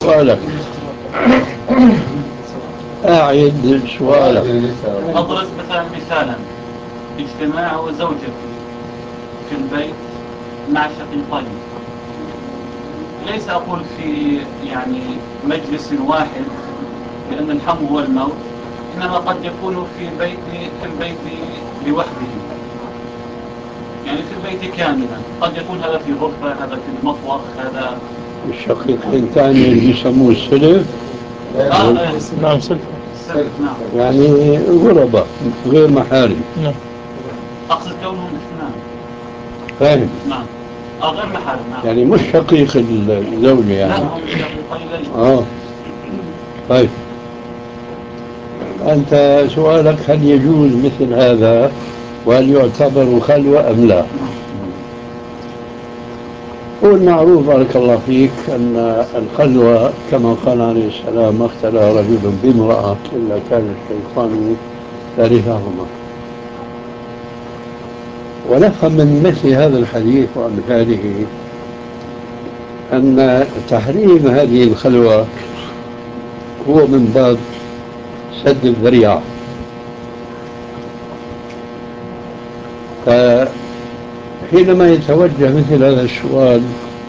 سؤالك. أعد سؤالك. أضرب مثلا مثالا: اجتماع زوجتي في البيت مع شقيقين، ليس أقول في يعني مجلس واحد لأن الحم هو الموت، إنما قد يكون في البيت لوحده، يعني في البيت كاملا. قد يكون هذا في غرفة، هذا في المطبخ، هذا الشقيقين ثاني اللي بيسموه السلف. نعم سلفة. السلف. نعم. يعني غرباء غير محارم. نعم. أقصد كونهم نعم. فاهم. نعم. غير محارم. نعم. يعني مش شقيق الزوجة يعني. لا، هم شقيقين ليس. طيب، أنت سؤالك هل يجوز مثل هذا وهل يعتبر خلوة أم لا؟ هو المعروف بارك الله فيك أن الخلوة كما قال عليه السلام: ما اختلى رجل بامرأة إلا كان الشيطان ثالثهما. ونفهم من مثل هذا الحديث وأمثاله أن تحريم هذه الخلوة هو من باب سد الذريعة. فحينما يتوجه مثل هذا السؤال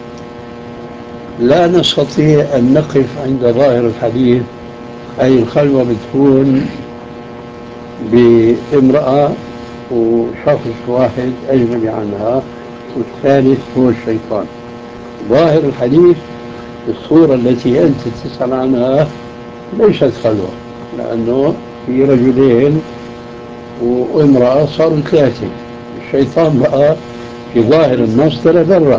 لا نستطيع أن نقف عند ظاهر الحديث، أي الخلوة بتكون بامرأة وشخص واحد أجنبي عنها والثالث هو الشيطان. ظاهر الحديث الصورة التي أنت تسأل عنها ليست خلوة، لأنه في رجلين وامرأة صاروا ثلاثة. الشيطان بقى في ظاهر النص ذرة.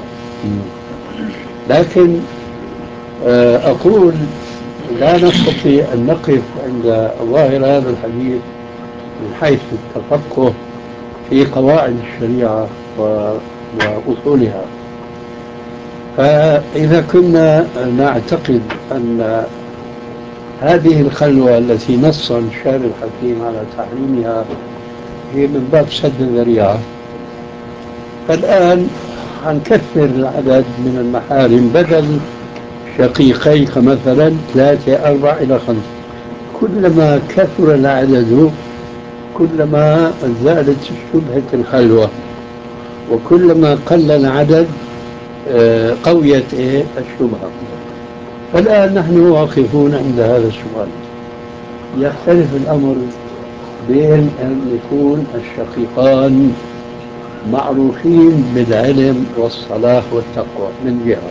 لكن أقول لا نستطيع أن نقف عند ظاهر هذا الحديث من حيث التفقه في قواعد الشريعة وأصولها. فإذا كنا نعتقد أن هذه الخلوة التي نص الشارع الحكيم على تحريمها هي من باب سد الذريعة، فالآن حنكثر العدد من المحارم، بدل شقيقيك مثلا 3 4 إلى 5. كلما كثر العدد كلما زادت شبهة الخلوة، وكلما قل العدد قويت الشبهة. فالآن نحن واقفون عند هذا السؤال. يختلف الأمر بين أن يكون الشقيقان معروفين بالعلم والصلاح والتقوى من جهة،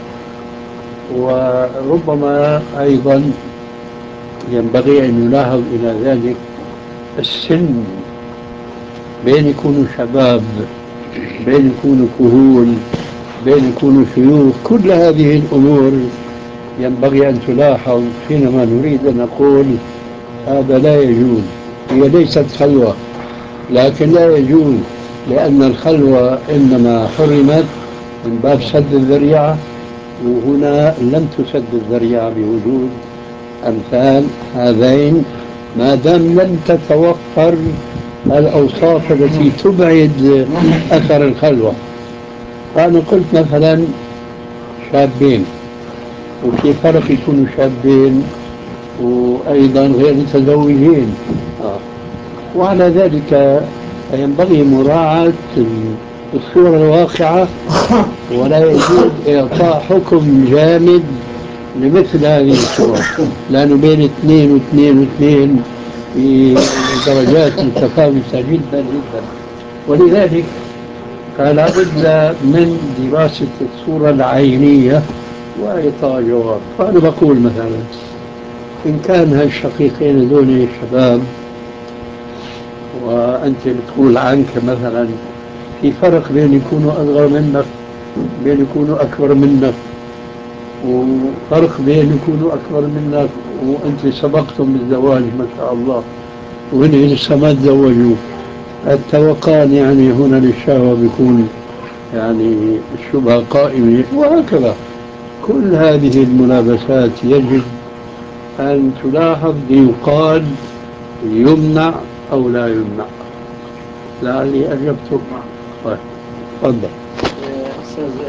وربما أيضا ينبغي أن يلاحظ إلى ذلك السن، بين يكونوا شباب، بين يكونوا كهول، بين يكونوا شيوخ. كل هذه الأمور ينبغي أن تلاحظ حينما نريد أن نقول هذا لا يجوز. هي ليست خلوة، لكن لا يجوز، لأن الخلوة إنما حرمت من باب سد الذريعة، وهنا لم تسد الذريعة بوجود أمثال هذين ما دام لم تتوفر الأوصاف التي تبعد أثر الخلوة. فأنا قلت مثلا شابين، وفي فرق يكونوا شابين وأيضا غير متزوجين. وعلى ذلك فينبغي مراعاة الصورة الواقعة، ولا يجوز إعطاء حكم جامد لمثل هذه الصور، لأنه بين اثنين واثنين واثنين في درجات متفاوتة جدا جدا. ولذلك فلا بد من دراسة الصورة العينية وإعطاء جواب. فأنا بقول مثلا إن كان هالشقيقين هذول شباب، وأنت بتقول عنك مثلا في فرق بين يكونوا أصغر منك، بين يكونوا أكبر منك، وفرق بين يكونوا أكبر منك وأنت سبقتم بالزواج ما شاء الله، وهن لسه ما تزوجوا. التوقان يعني هنا للشهوة بيكون يعني الشبهة قائمة، وهكذا. كل هذه الملابسات يجب أن تلاحظ ليقال يمنع أو لا يمنع. لعلي أجبتك. طيب، تفضل. أستاذ